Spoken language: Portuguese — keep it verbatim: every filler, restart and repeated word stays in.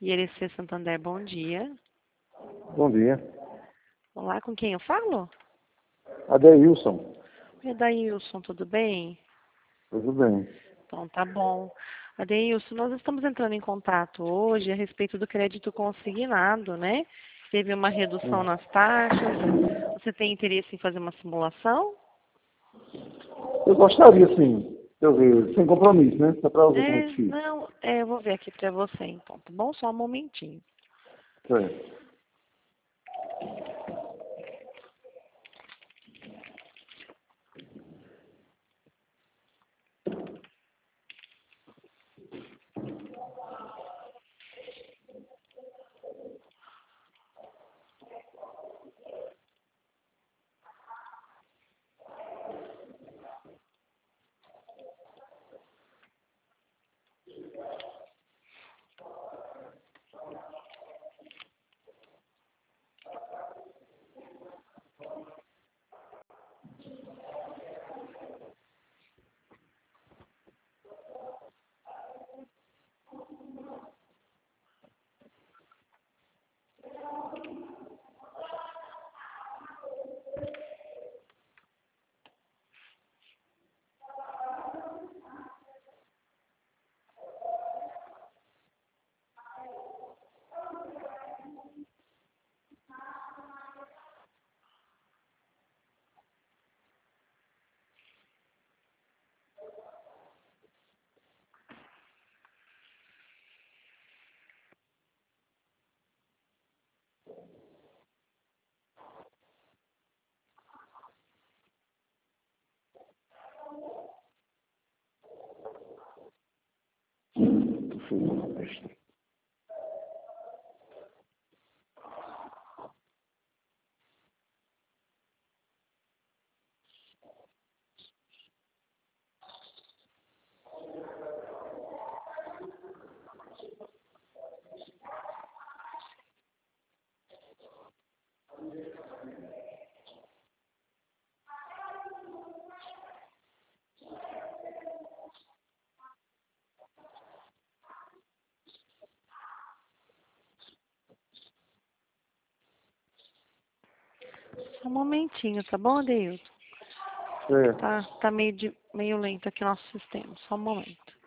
I R C Santander, bom dia. Bom dia. Olá, com quem eu falo? Adeilson. Edailson, tudo bem? Tudo bem. Então, tá bom. Adeilson, nós estamos entrando em contato hoje a respeito do crédito consignado, né? Teve uma redução nas taxas. Você tem interesse em fazer uma simulação? Eu gostaria, sim. Deixa eu ver, sem compromisso, né? Só para ver como é É, que fica. não, é, eu vou ver aqui para você, então, tá bom? Só um momentinho. Certo. Só um momentinho, tá bom, Adeilson? Certo. Tá, tá meio, de, meio lento aqui o nosso sistema. Só um momento.